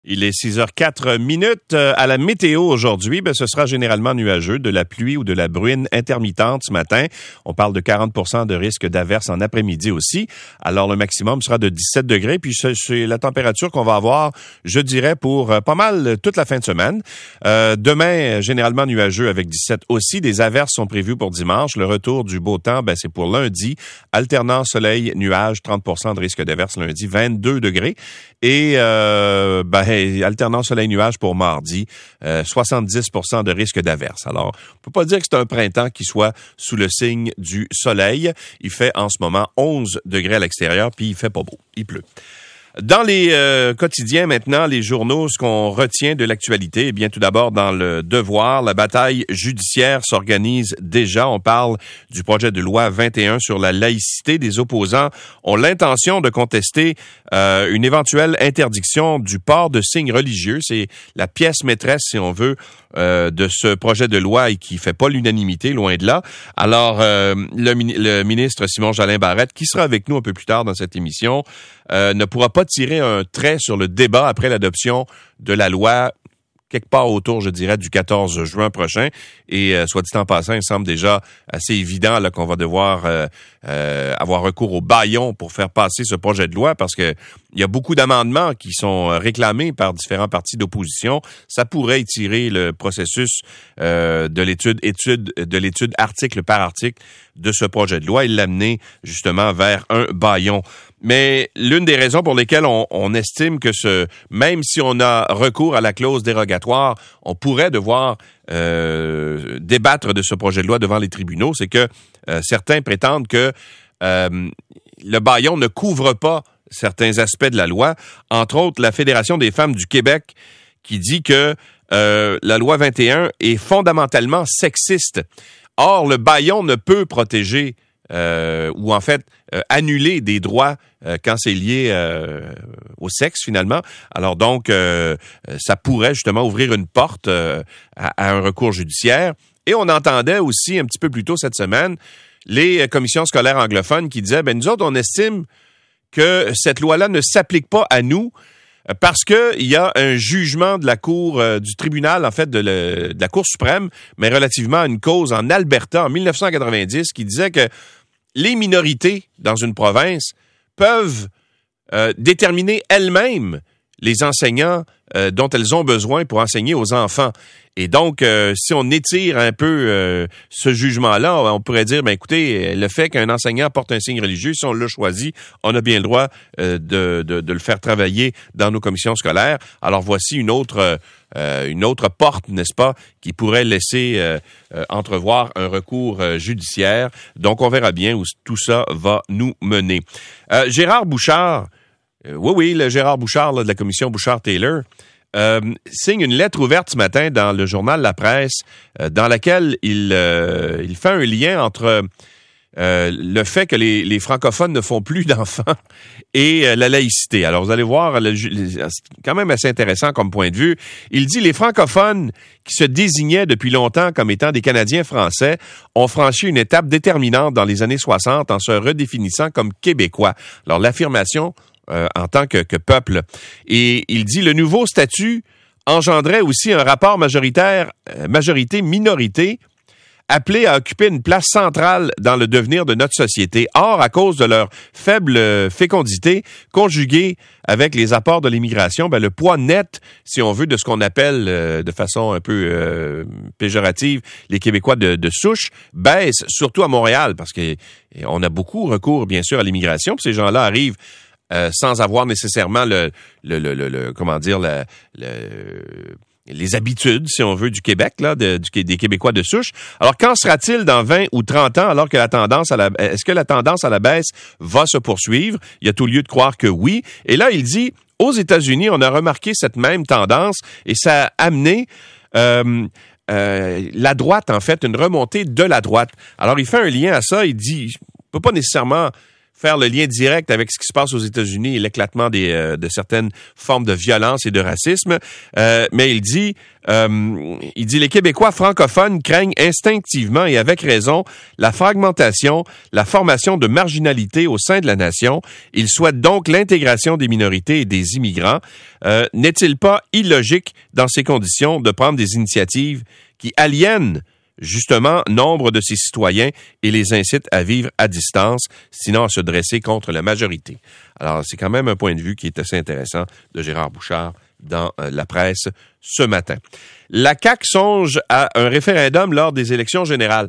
Il est 6h04 à la météo aujourd'hui. Ce sera généralement nuageux, de la pluie ou de la bruine intermittente ce matin. On parle de 40% de risque d'averse en après-midi aussi. Alors, le maximum sera de 17 degrés. Puis, c'est la température qu'on va avoir, je dirais, pour pas mal toute la fin de semaine. Demain, généralement nuageux avec 17 aussi. Des averses sont prévues pour dimanche. Le retour du beau temps, c'est pour lundi. Alternant soleil, nuages, 30% de risque d'averse lundi, 22 degrés. Et, alternant soleil-nuage pour mardi, 70% de risque d'averse. Alors, on peut pas dire que c'est un printemps qui soit sous le signe du soleil. Il fait en ce moment 11 degrés à l'extérieur, puis il fait pas beau, il pleut. Dans les quotidiens maintenant, les journaux, ce qu'on retient de l'actualité, eh bien tout d'abord dans le Devoir, la bataille judiciaire s'organise déjà. On parle du projet de loi 21 sur la laïcité. Des opposants ont l'intention de contester une éventuelle interdiction du port de signes religieux. C'est la pièce maîtresse, si on veut, de ce projet de loi et qui fait pas l'unanimité, loin de là. Alors, le ministre Simon Jolin Barrette, qui sera avec nous un peu plus tard dans cette émission, ne pourra pas tirer un trait sur le débat après l'adoption de la loi quelque part autour, je dirais, du 14 juin prochain. Et soit dit en passant, il semble déjà assez évident là, qu'on va devoir avoir recours au bâillon pour faire passer ce projet de loi parce que il y a beaucoup d'amendements qui sont réclamés par différents partis d'opposition. Ça pourrait étirer le processus de l'étude article par article de ce projet de loi et l'amener justement vers un bâillon. Mais l'une des raisons pour lesquelles on estime que même si on a recours à la clause dérogatoire, on pourrait devoir débattre de ce projet de loi devant les tribunaux, c'est que certains prétendent que le bâillon ne couvre pas certains aspects de la loi, entre autres la Fédération des femmes du Québec qui dit que la loi 21 est fondamentalement sexiste. Or, le bâillon ne peut protéger ou en fait annuler des droits quand c'est lié au sexe finalement. Alors donc, ça pourrait justement ouvrir une porte à un recours judiciaire. Et on entendait aussi un petit peu plus tôt cette semaine les commissions scolaires anglophones qui disaient, nous autres, on estime que cette loi-là ne s'applique pas à nous parce que il y a un jugement de la Cour, du tribunal, en fait, de la Cour suprême, mais relativement à une cause en Alberta en 1990 qui disait que les minorités dans une province peuvent déterminer elles-mêmes les enseignants dont elles ont besoin pour enseigner aux enfants. Et donc, si on étire un peu ce jugement-là, on pourrait dire, écoutez, le fait qu'un enseignant porte un signe religieux, si on l'a choisi, on a bien le droit de le faire travailler dans nos commissions scolaires. Alors, voici une autre porte, n'est-ce pas, qui pourrait laisser entrevoir un recours judiciaire. Donc, on verra bien où tout ça va nous mener. Gérard Bouchard, le Gérard Bouchard là, de la commission Bouchard-Taylor, signe une lettre ouverte ce matin dans le journal La Presse, dans laquelle il fait un lien entre le fait que les francophones ne font plus d'enfants et la laïcité. Alors, vous allez voir, c'est quand même assez intéressant comme point de vue. Il dit, les francophones qui se désignaient depuis longtemps comme étant des Canadiens français ont franchi une étape déterminante dans les années 60 en se redéfinissant comme Québécois. Alors, l'affirmation en tant que peuple. Et il dit, le nouveau statut engendrait aussi un rapport majorité-minorité appelés à occuper une place centrale dans le devenir de notre société. Or, à cause de leur faible fécondité, conjuguée avec les apports de l'immigration, le poids net, si on veut, de ce qu'on appelle de façon un peu péjorative les Québécois de souche, baisse, surtout à Montréal, parce qu'on a beaucoup recours, bien sûr, à l'immigration. Puis ces gens-là arrivent sans avoir nécessairement les habitudes, si on veut, du Québec, là, des Québécois de souche. Alors, qu'en sera-t-il dans 20 ou 30 ans, alors que est-ce que la tendance à la baisse va se poursuivre? Il y a tout lieu de croire que oui. Et là, il dit, aux États-Unis, on a remarqué cette même tendance et ça a amené la droite, en fait, une remontée de la droite. Alors, il fait un lien à ça. Il dit, on peut pas nécessairement faire le lien direct avec ce qui se passe aux États-Unis et l'éclatement de certaines formes de violence et de racisme. Mais il dit les Québécois francophones craignent instinctivement et avec raison la fragmentation, la formation de marginalité au sein de la nation. Ils souhaitent donc l'intégration des minorités et des immigrants. N'est-il pas illogique dans ces conditions de prendre des initiatives qui aliènent justement nombre de ses citoyens et les incite à vivre à distance, sinon à se dresser contre la majorité? Alors, c'est quand même un point de vue qui est assez intéressant de Gérard Bouchard dans la presse ce matin. La CAQ songe à un référendum lors des élections générales.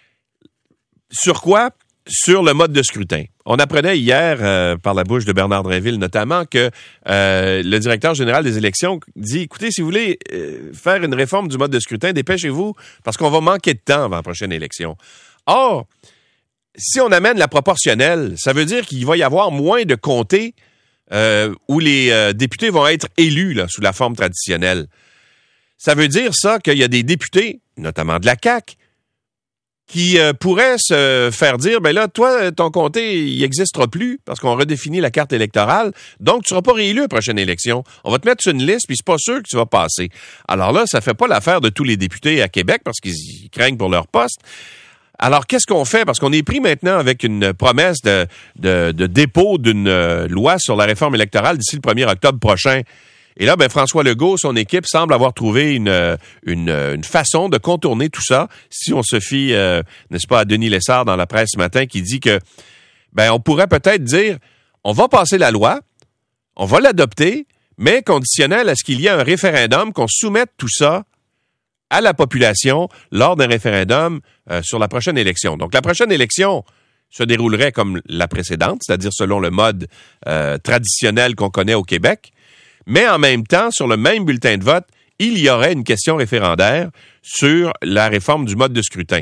Sur quoi? Sur le mode de scrutin. On apprenait hier, par la bouche de Bernard Drinville notamment, que le directeur général des élections dit, écoutez, si vous voulez faire une réforme du mode de scrutin, dépêchez-vous, parce qu'on va manquer de temps avant la prochaine élection. Or, si on amène la proportionnelle, ça veut dire qu'il va y avoir moins de comtés où les députés vont être élus là, sous la forme traditionnelle. Ça veut dire ça qu'il y a des députés, notamment de la CAQ, qui pourrait se faire dire, ben là, toi, ton comté, il n'existera plus parce qu'on redéfinit la carte électorale, donc tu ne seras pas réélu à la prochaine élection. On va te mettre sur une liste, puis c'est pas sûr que tu vas passer. Alors là, ça fait pas l'affaire de tous les députés à Québec parce qu'ils craignent pour leur poste. Alors, qu'est-ce qu'on fait? Parce qu'on est pris maintenant avec une promesse de dépôt d'une loi sur la réforme électorale d'ici le 1er octobre prochain. Et là, ben François Legault, son équipe semble avoir trouvé une façon de contourner tout ça. Si on se fie, n'est-ce pas, à Denis Lessard dans la presse ce matin, qui dit que, ben, on pourrait peut-être dire, on va passer la loi, on va l'adopter, mais conditionnel à ce qu'il y ait un référendum, qu'on soumette tout ça à la population lors d'un référendum sur la prochaine élection. Donc, la prochaine élection se déroulerait comme la précédente, c'est-à-dire selon le mode traditionnel qu'on connaît au Québec. Mais en même temps, sur le même bulletin de vote, il y aurait une question référendaire sur la réforme du mode de scrutin.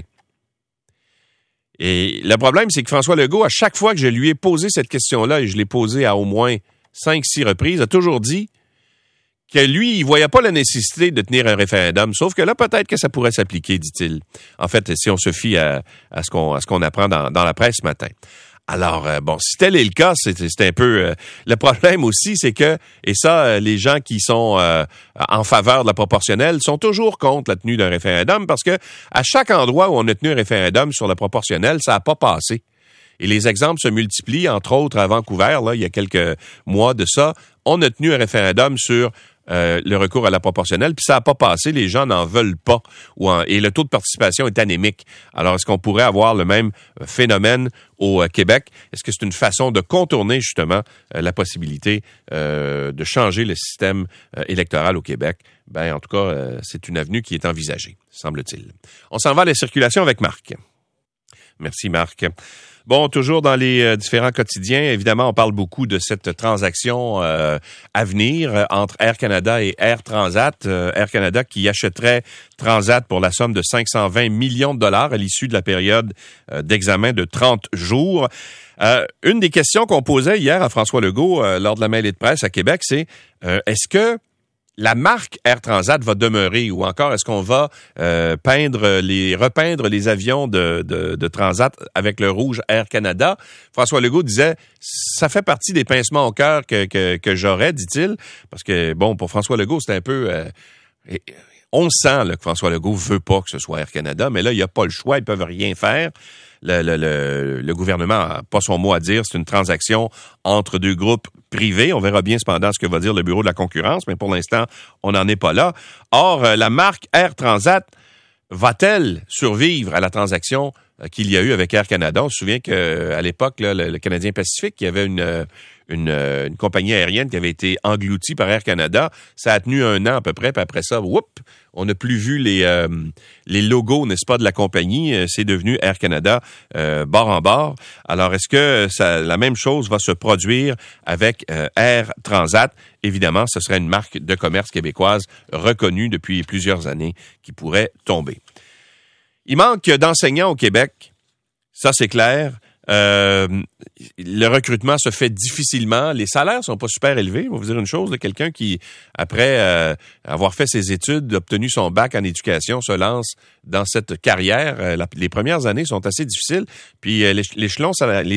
Et le problème, c'est que François Legault, à chaque fois que je lui ai posé cette question-là, et je l'ai posée à au moins 5-6 reprises, a toujours dit que lui, il voyait pas la nécessité de tenir un référendum, sauf que là, peut-être que ça pourrait s'appliquer, dit-il. En fait, si on se fie à ce qu'on apprend dans la presse ce matin. Alors, bon, si tel est le cas, c'est un peu... le problème aussi, c'est que, et ça, les gens qui sont en faveur de la proportionnelle sont toujours contre la tenue d'un référendum parce que à chaque endroit où on a tenu un référendum sur la proportionnelle, ça n'a pas passé. Et les exemples se multiplient, entre autres à Vancouver, là, il y a quelques mois de ça, on a tenu un référendum sur le recours à la proportionnelle, puis ça n'a pas passé, les gens n'en veulent pas, et le taux de participation est anémique. Alors, est-ce qu'on pourrait avoir le même phénomène au Québec? Est-ce que c'est une façon de contourner, justement, la possibilité de changer le système électoral au Québec? Ben, en tout cas, c'est une avenue qui est envisagée, semble-t-il. On s'en va à la circulation avec Marc. Merci, Marc. Bon, toujours dans les différents quotidiens, évidemment, on parle beaucoup de cette transaction à venir entre Air Canada et Air Transat. Air Canada qui achèterait Transat pour la somme de 520 millions de dollars à l'issue de la période d'examen de 30 jours. Une des questions qu'on posait hier à François Legault lors de la mêlée de presse à Québec, c'est est-ce que la marque Air Transat va demeurer ou encore est-ce qu'on va repeindre les avions de Transat avec le rouge Air Canada? François Legault disait, ça fait partie des pincements au cœur que j'aurais, dit-il, parce que, bon, pour François Legault, c'est un peu... on sent là, que François Legault veut pas que ce soit Air Canada, mais là, il n'y a pas le choix, ils peuvent rien faire. Le gouvernement n'a pas son mot à dire. C'est une transaction entre deux groupes privés. On verra bien cependant ce que va dire le Bureau de la concurrence, mais pour l'instant, on n'en est pas là. Or, la marque Air Transat va-t-elle survivre à la transaction qu'il y a eu avec Air Canada? On se souvient qu'à l'époque, là, le Canadien Pacifique, il y avait une compagnie aérienne qui avait été engloutie par Air Canada. Ça a tenu 1 an à peu près, puis après ça, on n'a plus vu les logos, n'est-ce pas, de la compagnie. C'est devenu Air Canada bord en bord. Alors, est-ce que la même chose va se produire avec Air Transat? Évidemment, ce serait une marque de commerce québécoise reconnue depuis plusieurs années qui pourrait tomber. Il manque d'enseignants au Québec. Ça, c'est clair. le recrutement se fait difficilement. Les salaires sont pas super élevés. Je vais vous dire une chose, là, quelqu'un qui, après avoir fait ses études, obtenu son bac en éducation, se lance dans cette carrière. Les premières années sont assez difficiles. Puis les échelons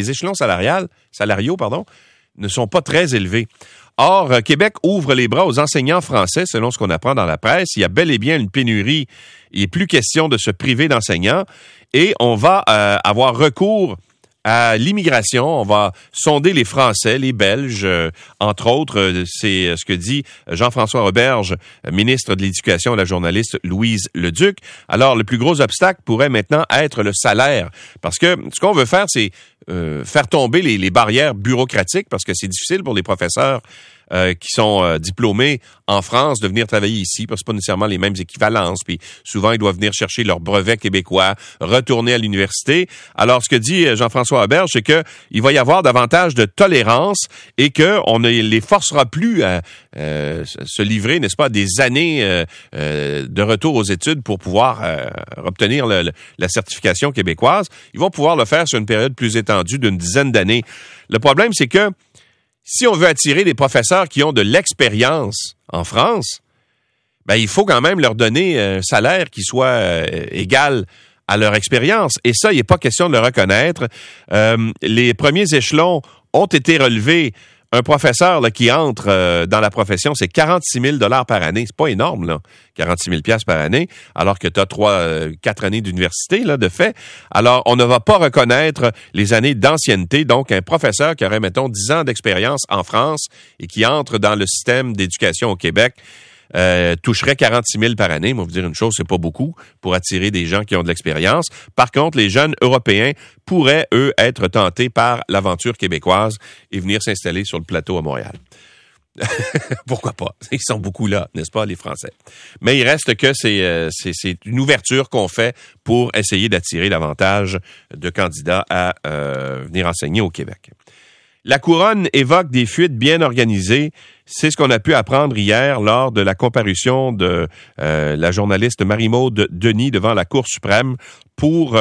salariaux, ne sont pas très élevés. Or, Québec ouvre les bras aux enseignants français, selon ce qu'on apprend dans la presse. Il y a bel et bien une pénurie. Il n'est plus question de se priver d'enseignants. Et on va avoir recours à l'immigration. On va sonder les Français, les Belges, entre autres. C'est ce que dit Jean-François Roberge, ministre de l'Éducation, à la journaliste Louise Leduc. Alors, le plus gros obstacle pourrait maintenant être le salaire. Parce que ce qu'on veut faire, c'est faire tomber les barrières bureaucratiques, parce que c'est difficile pour les professeurs qui sont diplômés en France de venir travailler ici, parce que c'est pas nécessairement les mêmes équivalences, puis souvent ils doivent venir chercher leur brevet québécois, retourner à l'université. Alors ce que dit Jean-François Auberge, c'est que il va y avoir davantage de tolérance et que on ne les forcera plus à se livrer, n'est-ce pas, à des années de retour aux études pour pouvoir obtenir la certification québécoise. Ils vont pouvoir le faire sur une période plus étendue d'une dizaine d'années. Le problème, c'est que si on veut attirer des professeurs qui ont de l'expérience en France, ben il faut quand même leur donner un salaire qui soit égal à leur expérience. Et ça, il n'est pas question de le reconnaître. Les premiers échelons ont été relevés. Un professeur là, qui entre dans la profession, c'est 46 000 $ par année. C'est pas énorme, là, 46 000 $ par année, alors que tu as 4 années d'université, là, de fait. Alors, on ne va pas reconnaître les années d'ancienneté. Donc, un professeur qui aurait, mettons, 10 ans d'expérience en France et qui entre dans le système d'éducation au Québec toucherait 46 000 par année. Moi, vous dire une chose, c'est pas beaucoup pour attirer des gens qui ont de l'expérience. Par contre, les jeunes Européens pourraient, eux, être tentés par l'aventure québécoise et venir s'installer sur le plateau à Montréal. Pourquoi pas? Ils sont beaucoup là, n'est-ce pas, les Français? Mais il reste que c'est une ouverture qu'on fait pour essayer d'attirer davantage de candidats à venir enseigner au Québec. La Couronne évoque des fuites bien organisées. C'est ce qu'on a pu apprendre hier lors de la comparution de la journaliste Marie-Maude Denis devant la Cour suprême pour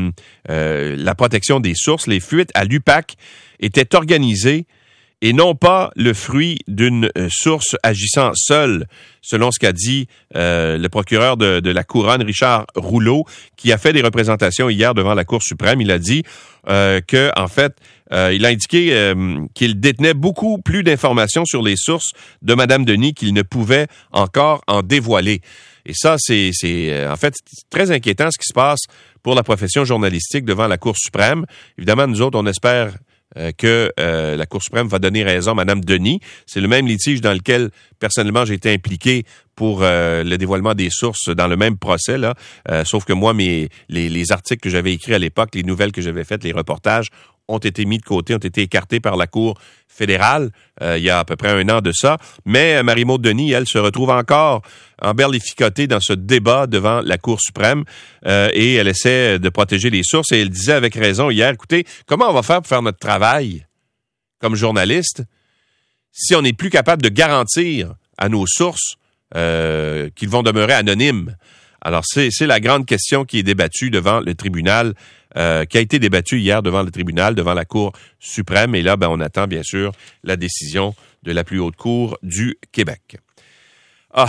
la protection des sources. Les fuites à l'UPAC étaient organisées et non pas le fruit d'une source agissant seule, selon ce qu'a dit le procureur de la Couronne, Richard Rouleau, qui a fait des représentations hier devant la Cour suprême. Il a dit que, en fait, il a indiqué qu'il détenait beaucoup plus d'informations sur les sources de Mme Denis qu'il ne pouvait encore en dévoiler. Et ça, c'est en fait très inquiétant ce qui se passe pour la profession journalistique devant la Cour suprême. Évidemment, nous autres, on espère que la Cour suprême va donner raison à Mme Denis. C'est le même litige dans lequel, personnellement, j'ai été impliqué pour le dévoilement des sources dans le même procès, là. Sauf que moi, les articles que j'avais écrits à l'époque, les nouvelles que j'avais faites, les reportages, ont été mis de côté, ont été écartés par la Cour fédérale il y a à peu près 1 an de ça. Mais Marie-Maude Denis, elle, se retrouve encore emberlificotée dans ce débat devant la Cour suprême et elle essaie de protéger les sources. Et elle disait avec raison hier, écoutez, comment on va faire pour faire notre travail comme journaliste si on n'est plus capable de garantir à nos sources qu'ils vont demeurer anonymes? Alors, c'est la grande question qui est débattue devant le tribunal, qui a été débattue hier devant le tribunal, devant la Cour suprême. Et là, on attend, bien sûr, la décision de la plus haute cour du Québec. Ah,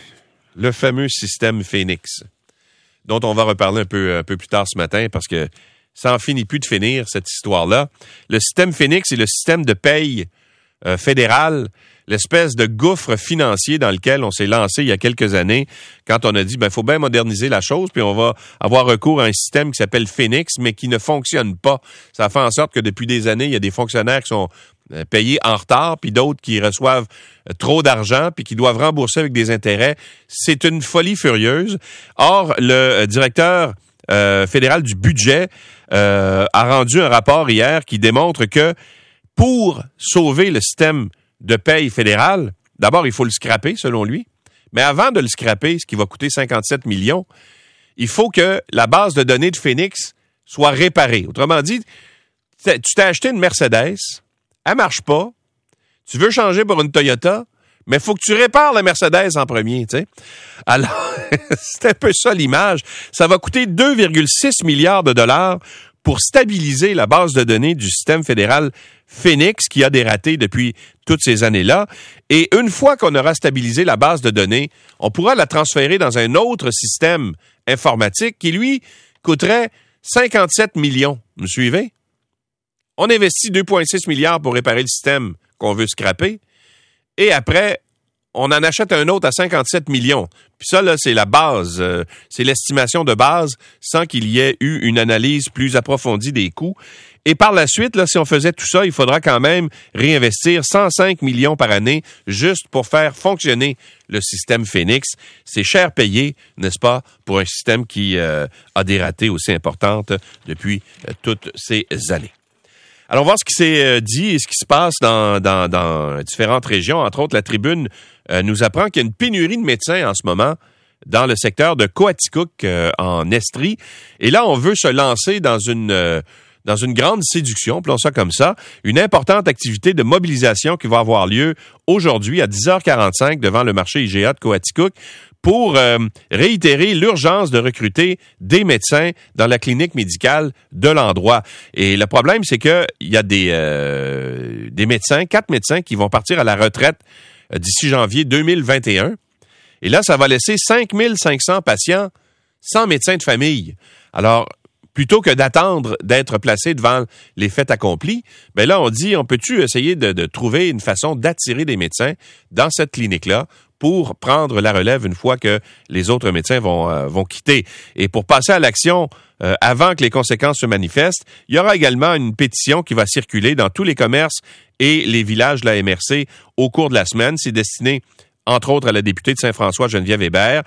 le fameux système Phoenix, dont on va reparler un peu plus tard ce matin, parce que ça en finit plus de finir, cette histoire-là. Le système Phoenix est le système de paye fédéral, l'espèce de gouffre financier dans lequel on s'est lancé il y a quelques années quand on a dit, faut bien moderniser la chose, puis on va avoir recours à un système qui s'appelle Phoenix, mais qui ne fonctionne pas. Ça fait en sorte que depuis des années, il y a des fonctionnaires qui sont payés en retard, puis d'autres qui reçoivent trop d'argent, puis qui doivent rembourser avec des intérêts. C'est une folie furieuse. Or, le directeur fédéral du budget a rendu un rapport hier qui démontre que pour sauver le système de paye fédéral, d'abord, il faut le scraper, selon lui. Mais avant de le scraper, ce qui va coûter 57 millions, il faut que la base de données de Phoenix soit réparée. Autrement dit, tu t'es acheté une Mercedes, elle marche pas, tu veux changer pour une Toyota, mais il faut que tu répares la Mercedes en premier, tu sais. Alors, c'est un peu ça l'image. Ça va coûter 2,6 milliards de dollars pour stabiliser la base de données du système fédéral Phoenix, qui a des ratés depuis toutes ces années-là. Et une fois qu'on aura stabilisé la base de données, on pourra la transférer dans un autre système informatique qui, lui, coûterait 57 millions. Vous me suivez? On investit 2,6 milliards pour réparer le système qu'on veut scraper. Et après, on en achète un autre à 57 millions. Puis ça, là, c'est la base. C'est l'estimation de base sans qu'il y ait eu une analyse plus approfondie des coûts. Et par la suite, là, si on faisait tout ça, il faudra quand même réinvestir 105 millions par année juste pour faire fonctionner le système Phoenix. C'est cher payé, n'est-ce pas, pour un système qui a des ratés aussi importantes depuis toutes ces années. Alors, on va voir ce qui s'est dit et ce qui se passe dans différentes régions. Entre autres, la Tribune nous apprend qu'il y a une pénurie de médecins en ce moment dans le secteur de Coaticook en Estrie. Et là, on veut se lancer dans une grande séduction, appelons ça comme ça, une importante activité de mobilisation qui va avoir lieu aujourd'hui à 10h45 devant le marché IGA de Coaticook pour réitérer l'urgence de recruter des médecins dans la clinique médicale de l'endroit. Et le problème, c'est que il y a des médecins, 4 médecins qui vont partir à la retraite d'ici janvier 2021. Et là, ça va laisser 5500 patients sans médecin de famille. Alors, plutôt que d'attendre d'être placé devant les faits accomplis, ben là, on dit, on peut-tu essayer de trouver une façon d'attirer des médecins dans cette clinique-là pour prendre la relève une fois que les autres médecins vont quitter. Et pour passer à l'action avant que les conséquences se manifestent, il y aura également une pétition qui va circuler dans tous les commerces et les villages de la MRC au cours de la semaine. C'est destiné entre autres à la députée de Saint-François, Geneviève Hébert.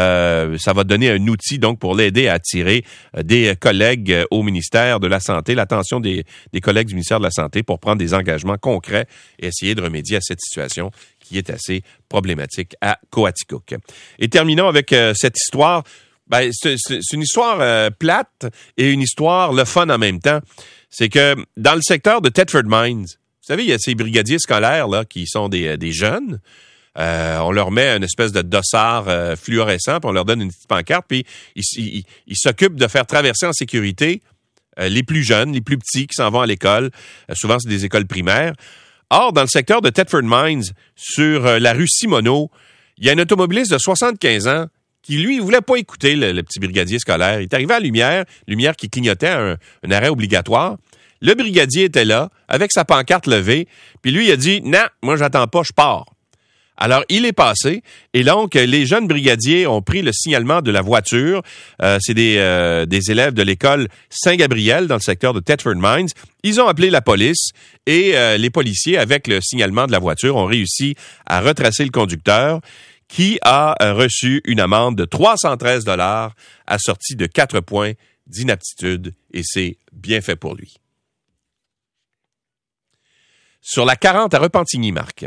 Ça va donner un outil donc pour l'aider à attirer des collègues au ministère de la Santé, l'attention des collègues du ministère de la Santé pour prendre des engagements concrets et essayer de remédier à cette situation qui est assez problématique à Coaticook. Et terminons avec cette histoire. Ben, c'est une histoire plate et une histoire le fun en même temps. C'est que dans le secteur de Thetford Mines, vous savez, il y a ces brigadiers scolaires là qui sont des jeunes. On leur met une espèce de dossard fluorescent, puis on leur donne une petite pancarte, puis ils s'occupent de faire traverser en sécurité les plus jeunes, les plus petits qui s'en vont à l'école. Souvent, c'est des écoles primaires. Or, dans le secteur de Thetford Mines, sur la rue Simoneau, il y a un automobiliste de 75 ans qui, lui, il voulait pas écouter le petit brigadier scolaire. Il est arrivé à la lumière qui clignotait à un arrêt obligatoire. Le brigadier était là, avec sa pancarte levée, puis lui, il a dit « Non, moi, j'attends pas, je pars ». Alors, il est passé, et donc, les jeunes brigadiers ont pris le signalement de la voiture. C'est des élèves de l'école Saint-Gabriel, dans le secteur de Thetford Mines. Ils ont appelé la police, et les policiers, avec le signalement de la voiture, ont réussi à retracer le conducteur, qui a reçu une amende de 313 $ assortie de 4 points d'inaptitude, et c'est bien fait pour lui. Sur la 40 à Repentigny, Marc.